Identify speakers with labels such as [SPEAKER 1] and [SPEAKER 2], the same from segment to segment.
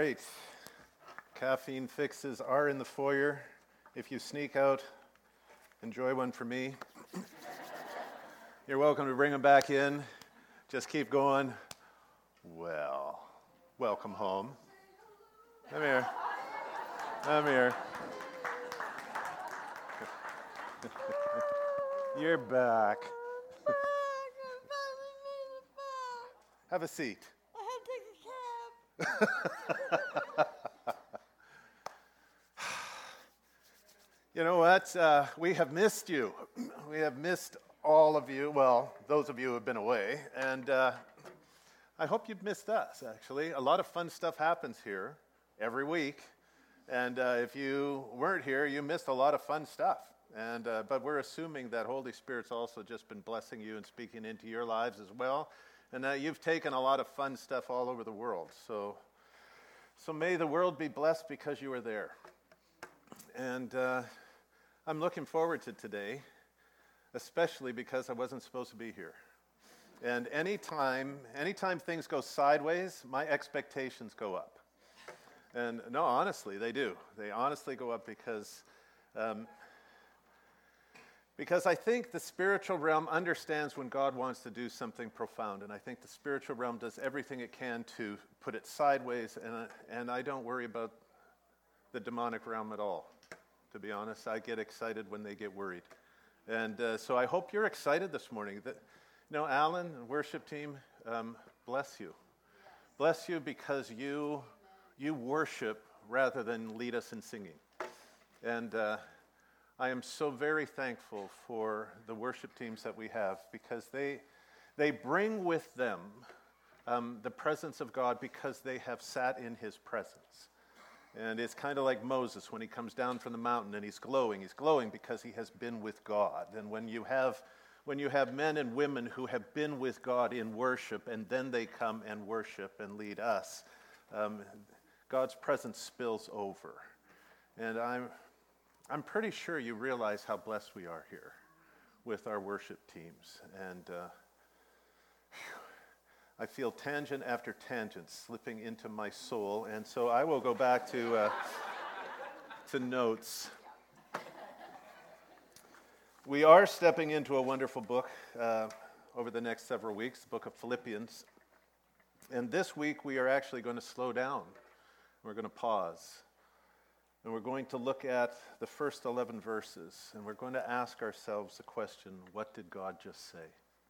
[SPEAKER 1] right. Caffeine fixes are in the foyer. If you sneak out, enjoy one for me. You're welcome to bring them back in. Just keep going. Well, welcome home. Come here. Come here. You're back. Have a seat. You know what? We have missed you. We have missed all of you. Well, those of you who have been away. And I hope you've missed us, actually. A lot of fun stuff happens here every week. And if you weren't here, you missed a lot of fun stuff. And but we're assuming that Holy Spirit's also just been blessing you and speaking into your lives as well. And you've taken a lot of fun stuff all over the world. So may the world be blessed because you were there. And I'm looking forward to today, especially because I wasn't supposed to be here. And anytime things go sideways, my expectations go up. And no, honestly, they do. They honestly go up because I think the spiritual realm understands when God wants to do something profound. And I think the spiritual realm does everything it can to put it sideways. And I don't worry about the demonic realm at all. To be honest, I get excited when they get worried. And so I hope you're excited this morning. That, Alan and worship team, bless you. Bless you because you worship rather than lead us in singing. And I am so very thankful for the worship teams that we have because they bring with them the presence of God because they have sat in His presence. And it's kind of like Moses when he comes down from the mountain and he's glowing. He's glowing because he has been with God. And when you have men and women who have been with God in worship and then they come and worship and lead us, God's presence spills over. And I'm pretty sure you realize how blessed we are here with our worship teams. And I feel tangent after tangent slipping into my soul. And so I will go back to notes. We are stepping into a wonderful book over the next several weeks, the book of Philippians. And this week we are actually going to slow down. We're going to pause. And we're going to look at the first 11 verses. And we're going to ask ourselves the question, what did God just say?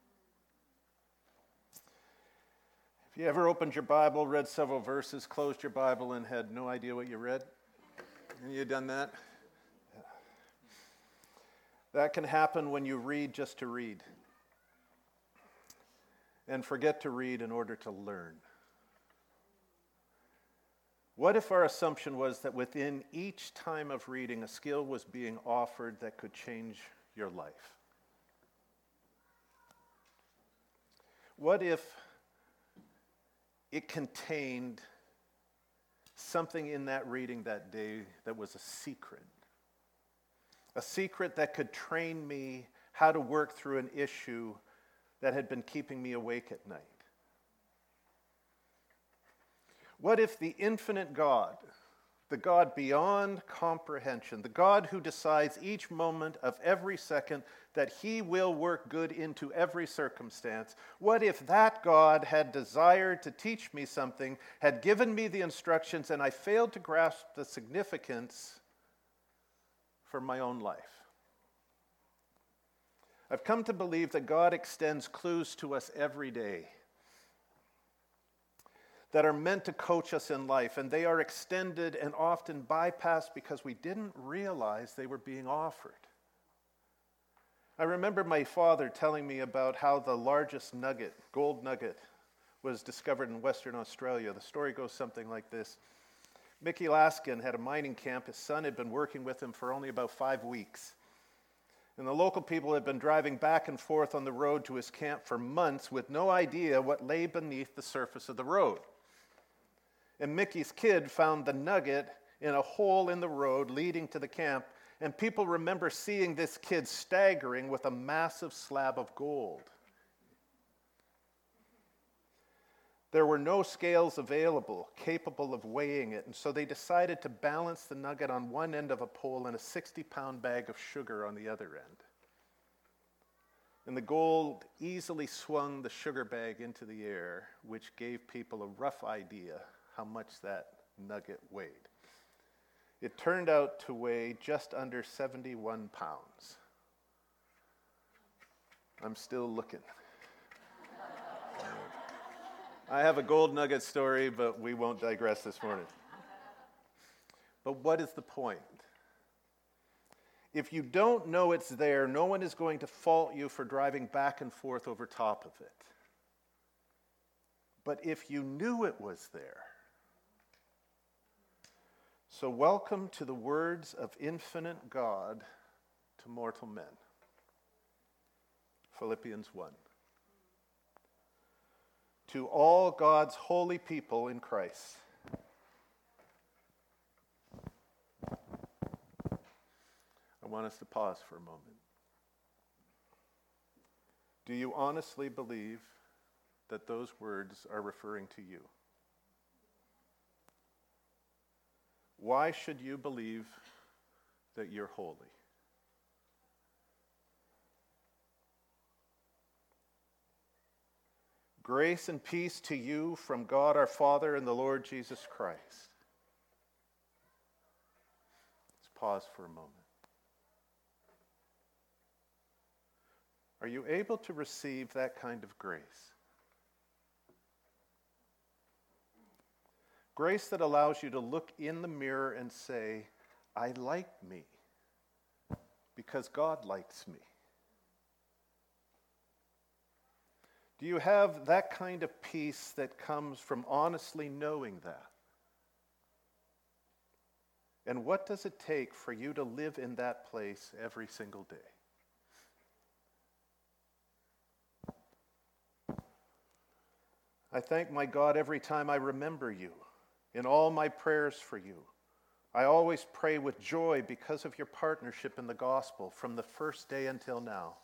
[SPEAKER 1] If you ever opened your Bible, read several verses, closed your Bible, and had no idea what you read? Have you done that? Yeah. That can happen when you read just to read and forget to read in order to learn. What if our assumption was that within each time of reading, a skill was being offered that could change your life? What if it contained something in that reading that day that was a secret that could train me how to work through an issue that had been keeping me awake at night? What if the infinite God, the God beyond comprehension, the God who decides each moment of every second that He will work good into every circumstance, what if that God had desired to teach me something, had given me the instructions, and I failed to grasp the significance for my own life? I've come to believe that God extends clues to us every day that are meant to coach us in life, and they are extended and often bypassed because we didn't realize they were being offered. I remember my father telling me about how the largest gold nugget, was discovered in Western Australia. The story goes something like this. Mickey Laskin had a mining camp. His son had been working with him for only about 5 weeks. And the local people had been driving back and forth on the road to his camp for months with no idea what lay beneath the surface of the road. And Mickey's kid found the nugget in a hole in the road leading to the camp, and people remember seeing this kid staggering with a massive slab of gold. There were no scales available capable of weighing it, and so they decided to balance the nugget on one end of a pole and a 60-pound bag of sugar on the other end. And the gold easily swung the sugar bag into the air, which gave people a rough idea how much that nugget weighed. It turned out to weigh just under 71 pounds. I'm still looking. I have a gold nugget story, but we won't digress this morning. But what is the point? If you don't know it's there, no one is going to fault you for driving back and forth over top of it. But if you knew it was there, so welcome to the words of infinite God to mortal men. Philippians 1. To all God's holy people in Christ. I want us to pause for a moment. Do you honestly believe that those words are referring to you? Why should you believe that you're holy? Grace and peace to you from God our Father and the Lord Jesus Christ. Let's pause for a moment. Are you able to receive that kind of grace? Grace that allows you to look in the mirror and say, I like me because God likes me. Do you have that kind of peace that comes from honestly knowing that? And what does it take for you to live in that place every single day? I thank my God every time I remember you, in all my prayers for you. I always pray with joy because of your partnership in the gospel from the first day until now.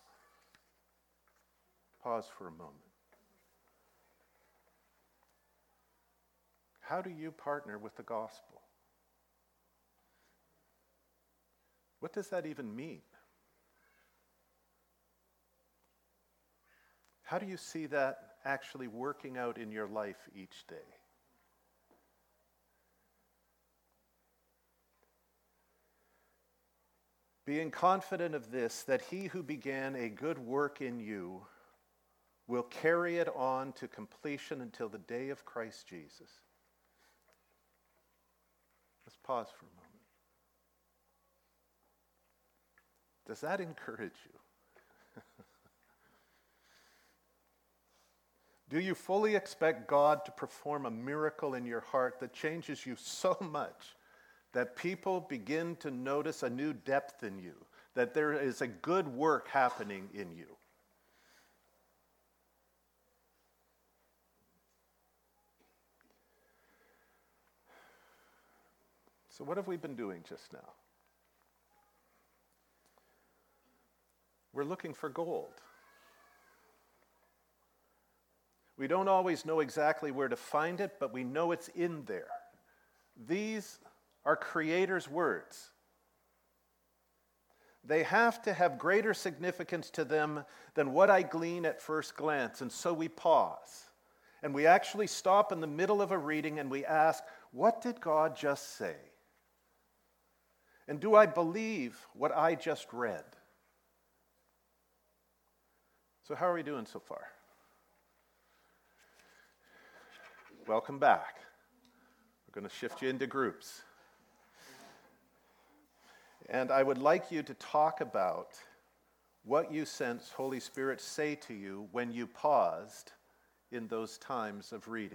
[SPEAKER 1] Pause for a moment. How do you partner with the gospel? What does that even mean? How do you see that actually working out in your life each day? Being confident of this, that he who began a good work in you will carry it on to completion until the day of Christ Jesus. Let's pause for a moment. Does that encourage you? Do you fully expect God to perform a miracle in your heart that changes you so much that people begin to notice a new depth in you, that there is a good work happening in you? So what have we been doing just now? We're looking for gold. We don't always know exactly where to find it, but we know it's in there. These are Creator's words. They have to have greater significance to them than what I glean at first glance, and so we pause. And we actually stop in the middle of a reading and we ask, what did God just say? And do I believe what I just read? So how are we doing so far? Welcome back. We're going to shift you into groups. And I would like you to talk about what you sense Holy Spirit say to you when you paused in those times of reading.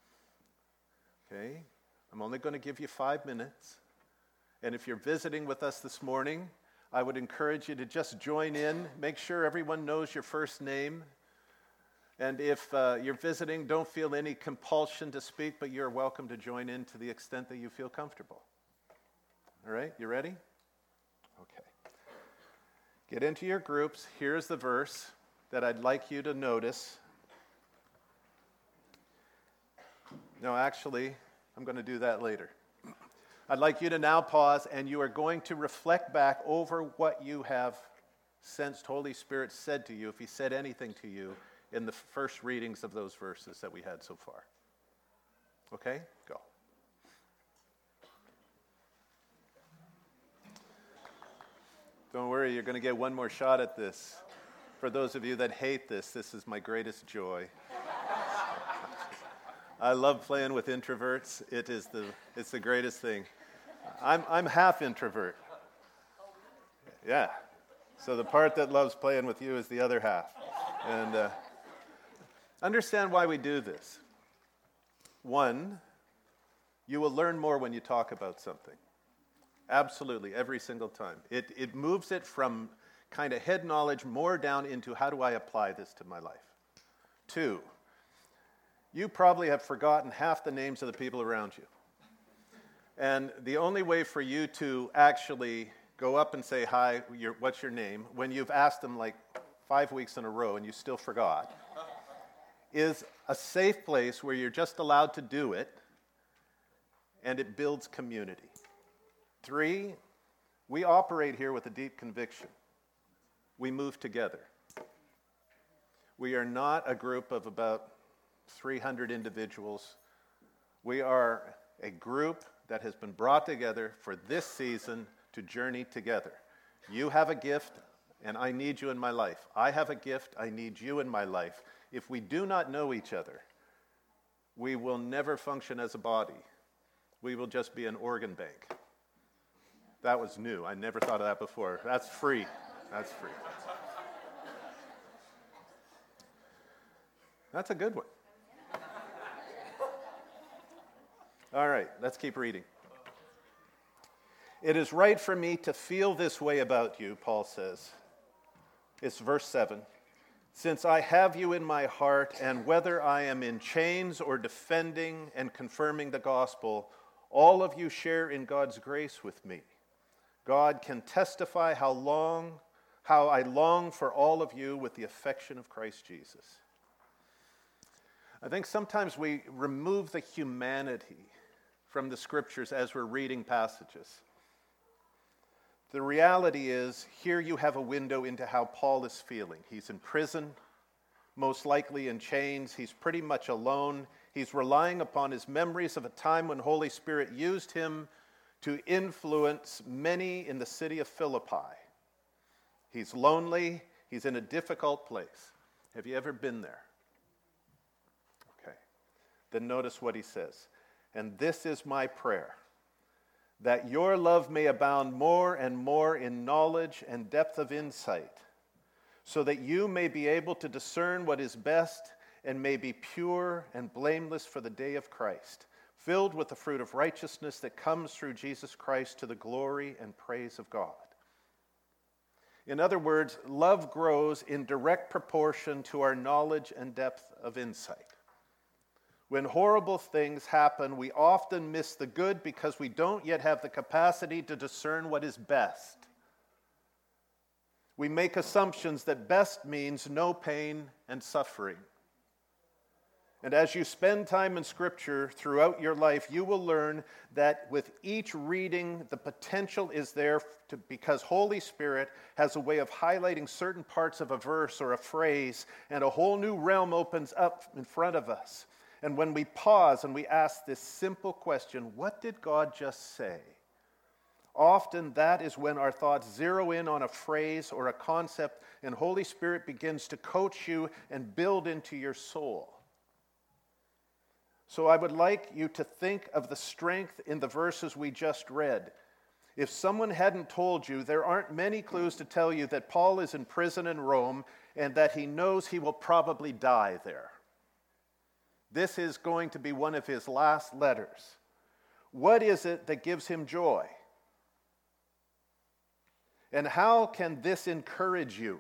[SPEAKER 1] Okay? I'm only going to give you 5 minutes. And if you're visiting with us this morning, I would encourage you to just join in. Make sure everyone knows your first name. And if you're visiting, don't feel any compulsion to speak, but you're welcome to join in to the extent that you feel comfortable. All right, you ready? Okay. Get into your groups. Here's the verse that I'd like you to notice. No, actually, I'm going to do that later. I'd like you to now pause, and you are going to reflect back over what you have sensed Holy Spirit said to you, if he said anything to you in the first readings of those verses that we had so far. Okay? Go. Don't worry, you're going to get one more shot at this. For those of you that hate this, this is my greatest joy. I love playing with introverts. It's the greatest thing. I'm half introvert. Yeah. So the part that loves playing with you is the other half. And understand why we do this. One, you will learn more when you talk about something. Absolutely, every single time. It moves it from kind of head knowledge more down into how do I apply this to my life. Two, you probably have forgotten half the names of the people around you. And the only way for you to actually go up and say, hi, what's your name, when you've asked them like 5 weeks in a row and you still forgot, is a safe place where you're just allowed to do it, and it builds community. 3, we operate here with a deep conviction. We move together. We are not a group of about 300 individuals. We are a group that has been brought together for this season to journey together. You have a gift, and I need you in my life. I have a gift, I need you in my life. If we do not know each other, we will never function as a body. We will just be an organ bank. That was new. I never thought of that before. That's free. That's free. That's a good one. All right, let's keep reading. It is right for me to feel this way about you, Paul says. It's verse 7. Since I have you in my heart, and whether I am in chains or defending and confirming the gospel, all of you share in God's grace with me. God can testify how I long for all of you with the affection of Christ Jesus. I think sometimes we remove the humanity from the scriptures as we're reading passages. The reality is, here you have a window into how Paul is feeling. He's in prison, most likely in chains. He's pretty much alone. He's relying upon his memories of a time when Holy Spirit used him to influence many in the city of Philippi. He's lonely. He's in a difficult place. Have you ever been there? Okay. Then notice what he says. And this is my prayer, that your love may abound more and more in knowledge and depth of insight, so that you may be able to discern what is best and may be pure and blameless for the day of Christ, filled with the fruit of righteousness that comes through Jesus Christ to the glory and praise of God. In other words, love grows in direct proportion to our knowledge and depth of insight. When horrible things happen, we often miss the good because we don't yet have the capacity to discern what is best. We make assumptions that best means no pain and suffering. And as you spend time in Scripture throughout your life, you will learn that with each reading, the potential is there because Holy Spirit has a way of highlighting certain parts of a verse or a phrase, and a whole new realm opens up in front of us. And when we pause and we ask this simple question, what did God just say? Often that is when our thoughts zero in on a phrase or a concept, and Holy Spirit begins to coach you and build into your soul. So I would like you to think of the strength in the verses we just read. If someone hadn't told you, there aren't many clues to tell you that Paul is in prison in Rome and that he knows he will probably die there. This is going to be one of his last letters. What is it that gives him joy? And how can this encourage you?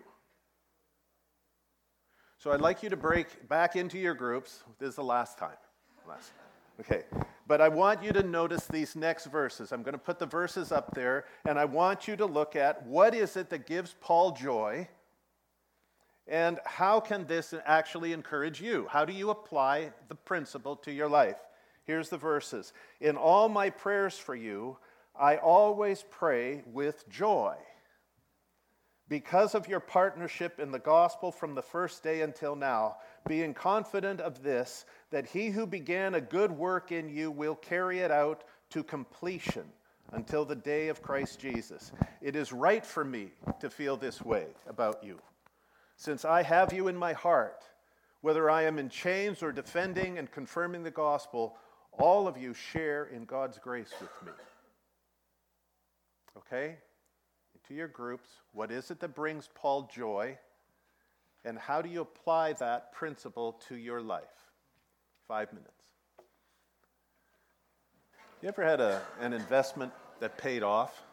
[SPEAKER 1] So I'd like you to break back into your groups. This is the last time. Okay. But I want you to notice these next verses. I'm going to put the verses up there, and I want you to look at what is it that gives Paul joy, and how can this actually encourage you? How do you apply the principle to your life? Here's the verses. In all my prayers for you, I always pray with joy, because of your partnership in the gospel from the first day until now, being confident of this, that he who began a good work in you will carry it out to completion until the day of Christ Jesus. It is right for me to feel this way about you, since I have you in my heart. Whether I am in chains or defending and confirming the gospel, all of you share in God's grace with me. Okay? To your groups, what is it that brings Paul joy, and how do you apply that principle to your life? 5 minutes. You ever had an investment that paid off?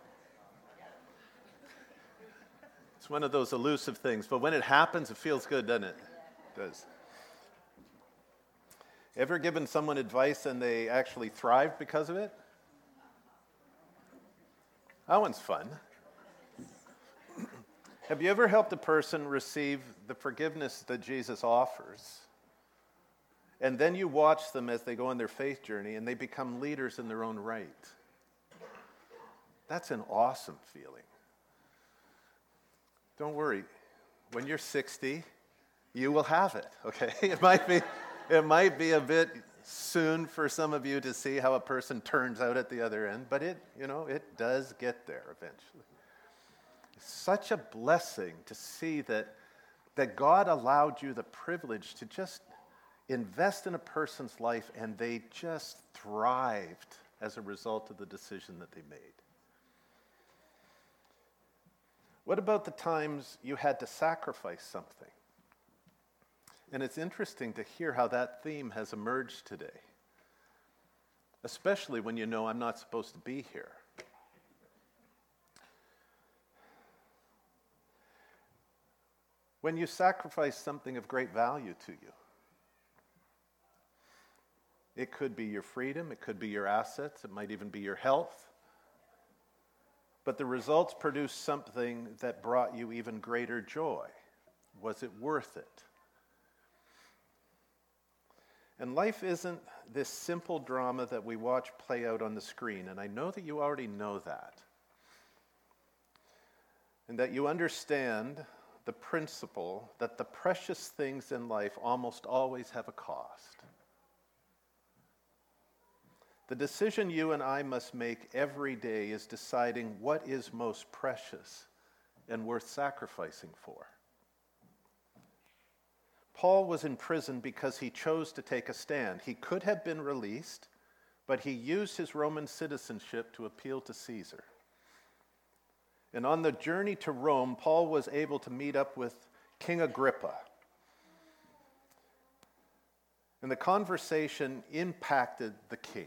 [SPEAKER 1] It's one of those elusive things, but when it happens, it feels good, doesn't it? It does. Ever given someone advice and they actually thrived because of it? That one's fun. Have you ever helped a person receive the forgiveness that Jesus offers, and then you watch them as they go on their faith journey and they become leaders in their own right? That's an awesome feeling. Don't worry. When you're 60, you will have it, okay? It might be a bit soon for some of you to see how a person turns out at the other end, but it does get there eventually. It's such a blessing to see that God allowed you the privilege to just invest in a person's life, and they just thrived as a result of the decision that they made. What about the times you had to sacrifice something? And it's interesting to hear how that theme has emerged today, especially when you know I'm not supposed to be here. When you sacrifice something of great value to you, it could be your freedom, it could be your assets, it might even be your health, but the results produced something that brought you even greater joy. Was it worth it? And life isn't this simple drama that we watch play out on the screen, and I know that you already know that, and that you understand the principle that the precious things in life almost always have a cost. The decision you and I must make every day is deciding what is most precious and worth sacrificing for. Paul was in prison because he chose to take a stand. He could have been released, but he used his Roman citizenship to appeal to Caesar. And on the journey to Rome, Paul was able to meet up with King Agrippa. And the conversation impacted the king.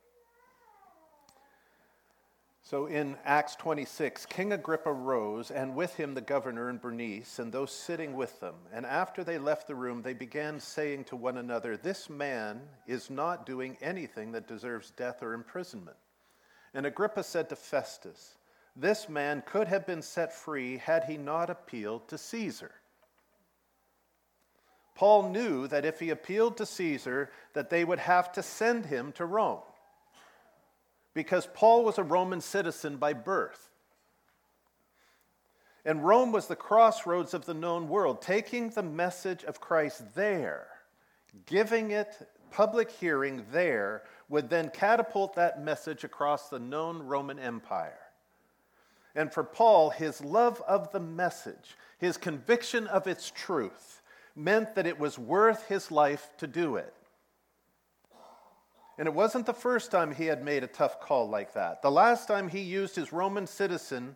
[SPEAKER 1] So in Acts 26, King Agrippa rose, and with him the governor and Bernice, and those sitting with them. And after they left the room, they began saying to one another, "This man is not doing anything that deserves death or imprisonment." And Agrippa said to Festus, "This man could have been set free had he not appealed to Caesar." Paul knew that if he appealed to Caesar, that they would have to send him to Rome, because Paul was a Roman citizen by birth. And Rome was the crossroads of the known world. Taking the message of Christ there, giving it public hearing there, would then catapult that message across the known Roman Empire. And for Paul, his love of the message, his conviction of its truth, meant that it was worth his life to do it. And it wasn't the first time he had made a tough call like that. The last time he used his Roman citizenship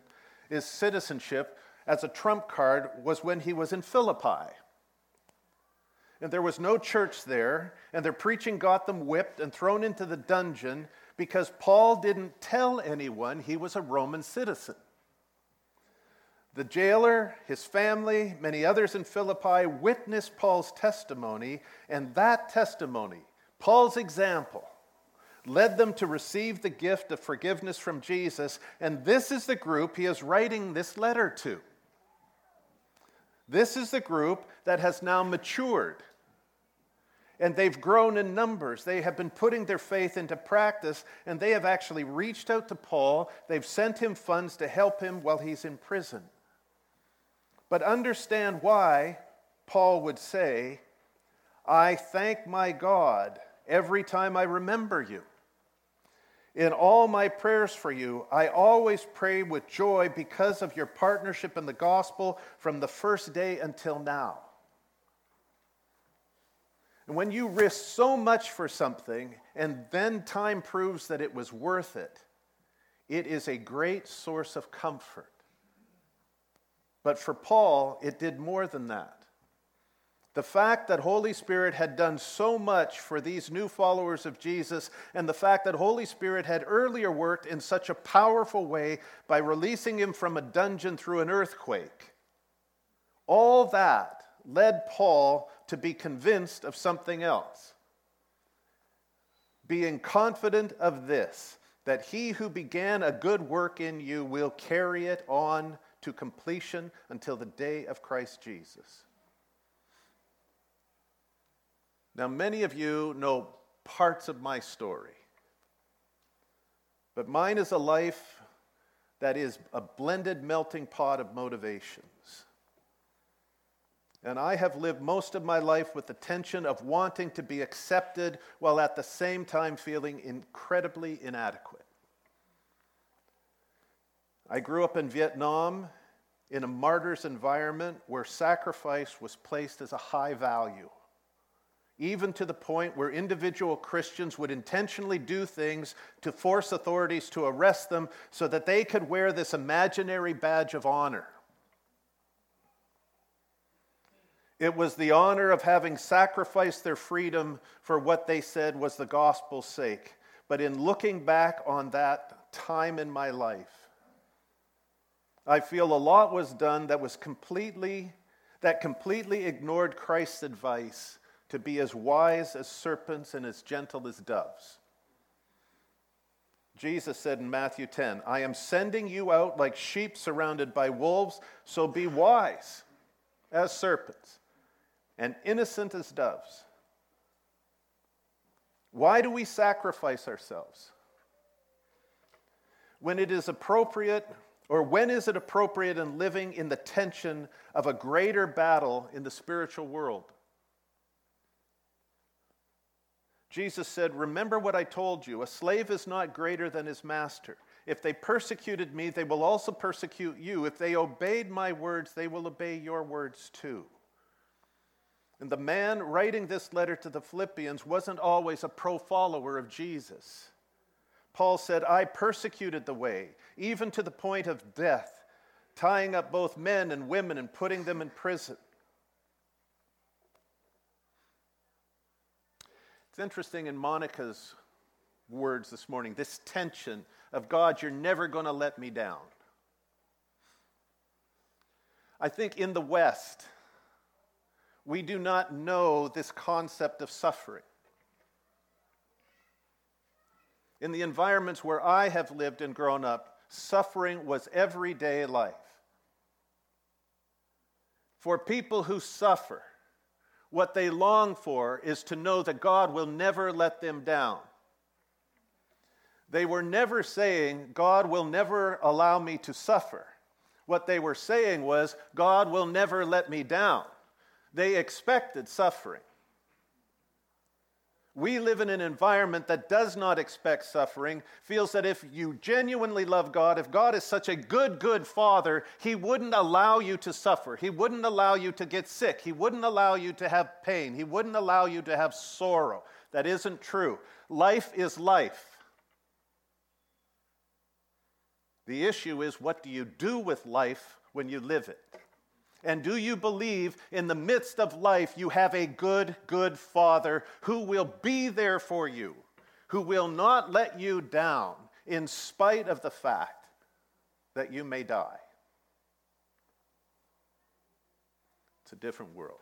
[SPEAKER 1] as a trump card was when he was in Philippi. And there was no church there, and their preaching got them whipped and thrown into the dungeon because Paul didn't tell anyone he was a Roman citizen. The jailer, his family, many others in Philippi witnessed Paul's testimony, and that testimony, Paul's example, led them to receive the gift of forgiveness from Jesus, and this is the group he is writing this letter to. This is the group that has now matured, And they've grown in numbers. They have been putting their faith into practice, and they have actually reached out to Paul. They've sent him funds to help him while he's in prison. But understand why Paul would say, I thank my God every time I remember you. In all my prayers for you, I always pray with joy because of your partnership in the gospel from the first day until now. And when you risk so much for something and then time proves that it was worth it, it is a great source of comfort. But for Paul, it did more than that. The fact that Holy Spirit had done so much for these new followers of Jesus, and the fact that Holy Spirit had earlier worked in such a powerful way by releasing him from a dungeon through an earthquake, all that led Paul to be convinced of something else. Being confident of this, that he who began a good work in you will carry it on to completion until the day of Christ Jesus. Now, many of you know parts of my story, but mine is a life that is a blended melting pot of motivations. And I have lived most of my life with the tension of wanting to be accepted while at the same time feeling incredibly inadequate. I grew up in Vietnam in a martyr's environment where sacrifice was placed as a high value, even to the point where individual Christians would intentionally do things to force authorities to arrest them so that they could wear this imaginary badge of honor. It was the honor of having sacrificed their freedom for what they said was the gospel's sake. But in looking back on that time in my life, I feel a lot was done that completely ignored Christ's advice to be as wise as serpents and as gentle as doves. Jesus said in Matthew 10, I am sending you out like sheep surrounded by wolves, so be wise as serpents and innocent as doves. Why do we sacrifice ourselves? When is it appropriate in living in the tension of a greater battle in the spiritual world? Jesus said, remember what I told you, a slave is not greater than his master. If they persecuted me, they will also persecute you. If they obeyed my words, they will obey your words too. And the man writing this letter to the Philippians wasn't always a pro-follower of Jesus. Paul said, I persecuted the way, even to the point of death, tying up both men and women and putting them in prison. It's interesting in Monica's words this morning, this tension of God, you're never going to let me down. I think in the West, we do not know this concept of suffering. In the environments where I have lived and grown up, suffering was everyday life. For people who suffer, what they long for is to know that God will never let them down. They were never saying, God will never allow me to suffer. What they were saying was, God will never let me down. They expected suffering. We live in an environment that does not expect suffering, feels that if you genuinely love God, if God is such a good Father, He wouldn't allow you to suffer. He wouldn't allow you to get sick. He wouldn't allow you to have pain. He wouldn't allow you to have sorrow. That isn't true. Life is life. The issue is, what do you do with life when you live it? And do you believe in the midst of life you have a good Father who will be there for you, who will not let you down in spite of the fact that you may die? It's a different world.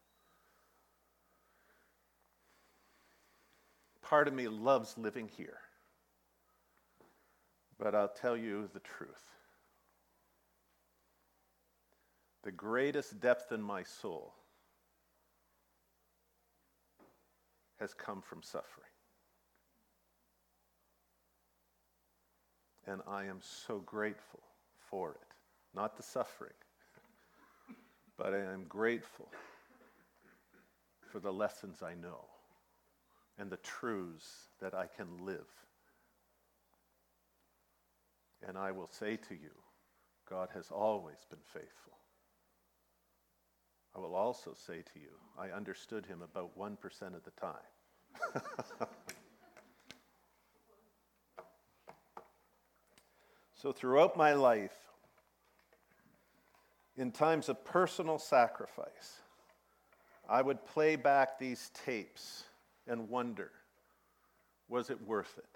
[SPEAKER 1] Part of me loves living here. But I'll tell you the truth. The greatest depth in my soul has come from suffering. And I am so grateful for it. Not the suffering, but I am grateful for the lessons I know and the truths that I can live. And I will say to you, God has always been faithful. I will also say to you, I understood him about 1% of the time. So throughout my life, in times of personal sacrifice, I would play back these tapes and wonder, was it worth it?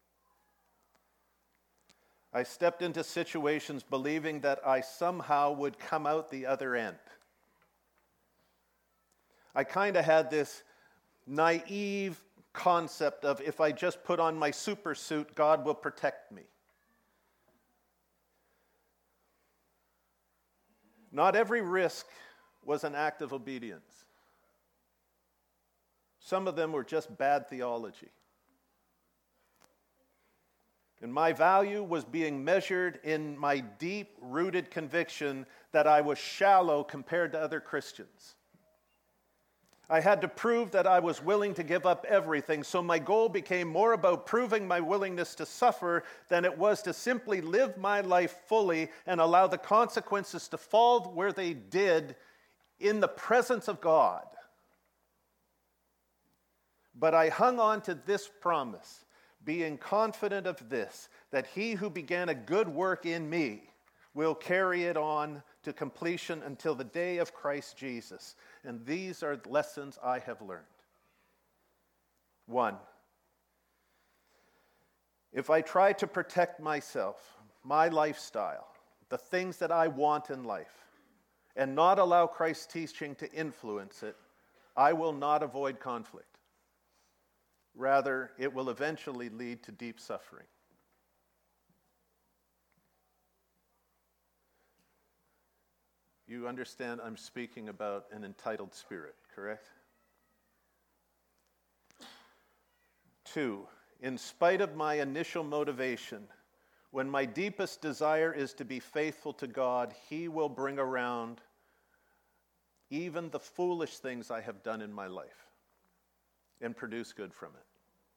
[SPEAKER 1] I stepped into situations believing that I somehow would come out the other end. I kind of had this naive concept of if I just put on my super suit, God will protect me. Not every risk was an act of obedience. Some of them were just bad theology. And my value was being measured in my deep-rooted conviction that I was shallow compared to other Christians. I had to prove that I was willing to give up everything, so my goal became more about proving my willingness to suffer than it was to simply live my life fully and allow the consequences to fall where they did in the presence of God. But I hung on to this promise, being confident of this, that he who began a good work in me will carry it on to completion until the day of Christ Jesus. And these are lessons I have learned. 1, if I try to protect myself, my lifestyle, the things that I want in life, and not allow Christ's teaching to influence it, I will not avoid conflict. Rather, it will eventually lead to deep suffering. You understand I'm speaking about an entitled spirit, correct? 2, in spite of my initial motivation, when my deepest desire is to be faithful to God, he will bring around even the foolish things I have done in my life and produce good from it.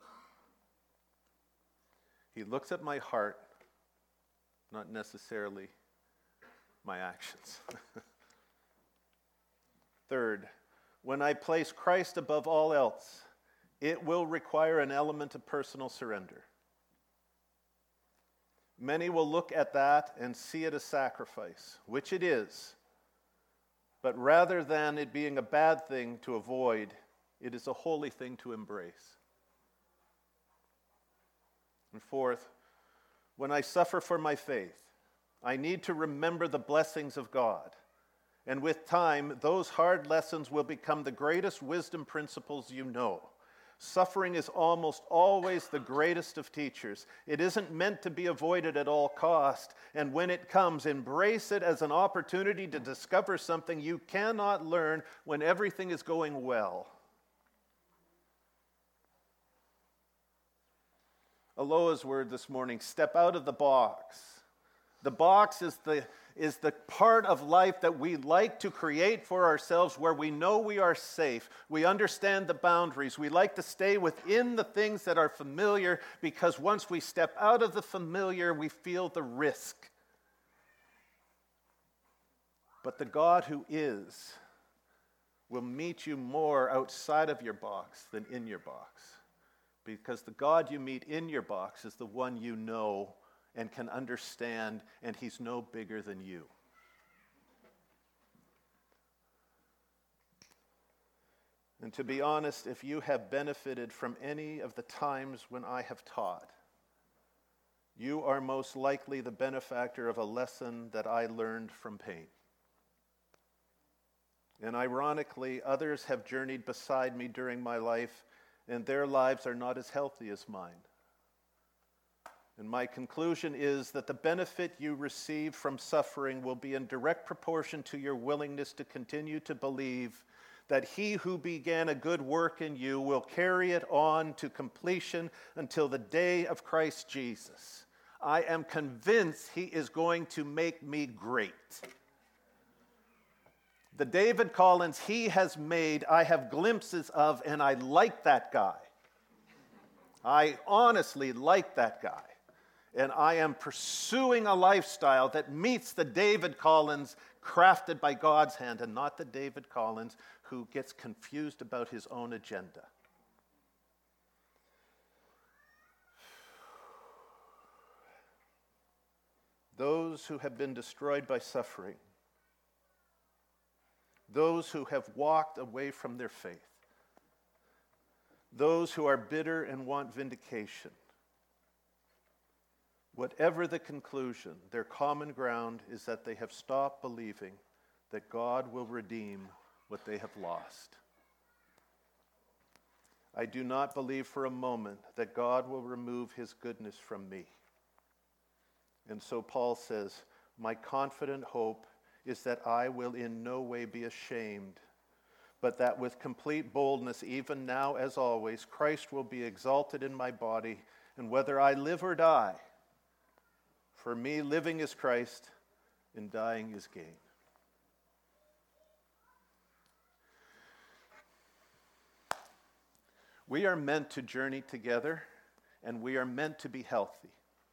[SPEAKER 1] He looks at my heart, not necessarily my actions. 3, when I place Christ above all else, it will require an element of personal surrender. Many will look at that and see it as sacrifice, which it is. But rather than it being a bad thing to avoid, it is a holy thing to embrace. And 4, when I suffer for my faith, I need to remember the blessings of God. And with time, those hard lessons will become the greatest wisdom principles you know. Suffering is almost always the greatest of teachers. It isn't meant to be avoided at all cost. And when it comes, embrace it as an opportunity to discover something you cannot learn when everything is going well. Aloha's word this morning, step out of the box. The box is the part of life that we like to create for ourselves where we know we are safe. We understand the boundaries. We like to stay within the things that are familiar because once we step out of the familiar, we feel the risk. But the God who is will meet you more outside of your box than in your box. Because the God you meet in your box is the one you know and can understand, and he's no bigger than you. And to be honest, if you have benefited from any of the times when I have taught, you are most likely the benefactor of a lesson that I learned from pain. And ironically, others have journeyed beside me during my life, and their lives are not as healthy as mine. And my conclusion is that the benefit you receive from suffering will be in direct proportion to your willingness to continue to believe that he who began a good work in you will carry it on to completion until the day of Christ Jesus. I am convinced he is going to make me great. The David Collins he has made, I have glimpses of, and I like that guy. I honestly like that guy. And I am pursuing a lifestyle that meets the David Collins crafted by God's hand, and not the David Collins who gets confused about his own agenda. Those who have been destroyed by suffering, those who have walked away from their faith, those who are bitter and want vindication, whatever the conclusion, their common ground is that they have stopped believing that God will redeem what they have lost. I do not believe for a moment that God will remove his goodness from me. And so Paul says, my confident hope is that I will in no way be ashamed, but that with complete boldness, even now as always, Christ will be exalted in my body, and whether I live or die, for me living is Christ, and dying is gain. We are meant to journey together, and we are meant to be healthy.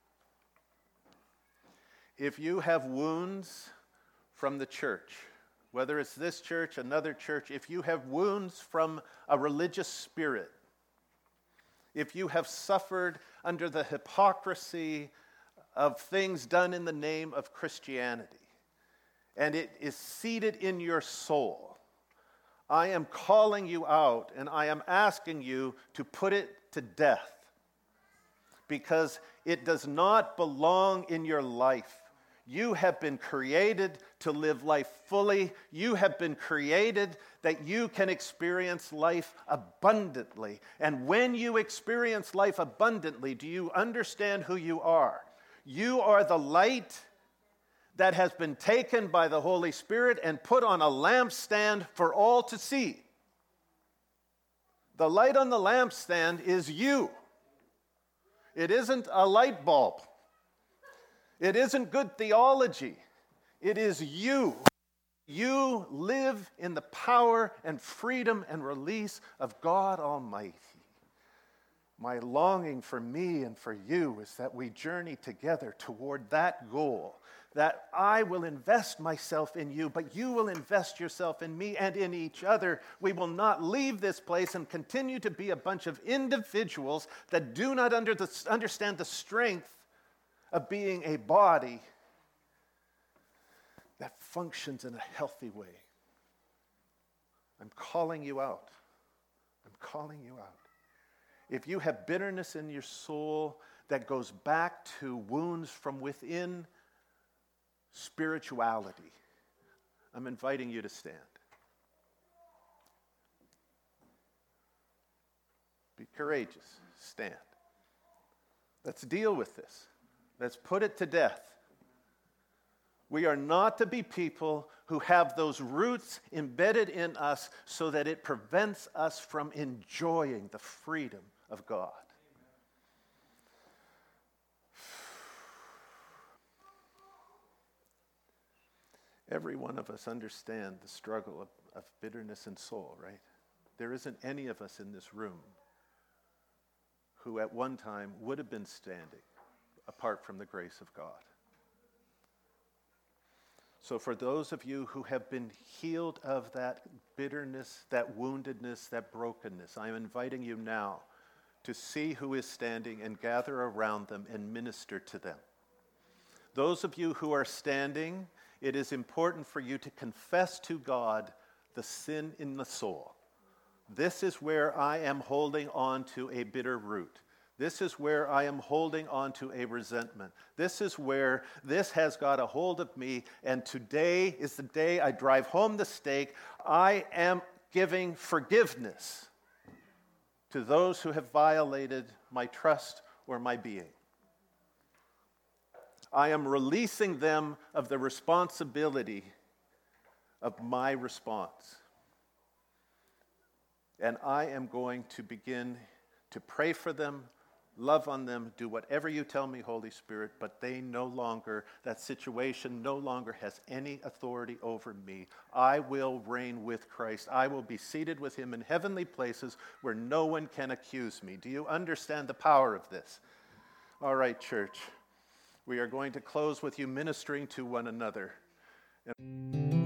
[SPEAKER 1] If you have wounds from the church, whether it's this church, another church, if you have wounds from a religious spirit, if you have suffered under the hypocrisy of things done in the name of Christianity, and it is seated in your soul, I am calling you out, and I am asking you to put it to death, because it does not belong in your life. You have been created to live life fully. You have been created that you can experience life abundantly. And when you experience life abundantly, do you understand who you are? You are the light that has been taken by the Holy Spirit and put on a lampstand for all to see. The light on the lampstand is you. It isn't a light bulb. It isn't good theology. It is you. You live in the power and freedom and release of God Almighty. My longing for me and for you is that we journey together toward that goal, that I will invest myself in you, but you will invest yourself in me and in each other. We will not leave this place and continue to be a bunch of individuals that do not understand the strength of being a body that functions in a healthy way. I'm calling you out. I'm calling you out. If you have bitterness in your soul that goes back to wounds from within spirituality, I'm inviting you to stand. Be courageous. Stand. Let's deal with this. Let's put it to death. We are not to be people who have those roots embedded in us so that it prevents us from enjoying the freedom of God. Every one of us understand the struggle of bitterness and soul, right? There isn't any of us in this room who at one time would have been standing apart from the grace of God. So for those of you who have been healed of that bitterness, that woundedness, that brokenness, I am inviting you now to see who is standing and gather around them and minister to them. Those of you who are standing, it is important for you to confess to God the sin in the soul. This is where I am holding on to a bitter root. This is where I am holding on to a resentment. This is where this has got a hold of me, and today is the day I drive home the stake. I am giving forgiveness to those who have violated my trust or my being. I am releasing them of the responsibility of my response. And I am going to begin to pray for them, love on them, do whatever you tell me, Holy Spirit, but that situation no longer has any authority over me. I will reign with Christ. I will be seated with him in heavenly places where no one can accuse me. Do you understand the power of this? All right, church. We are going to close with you ministering to one another.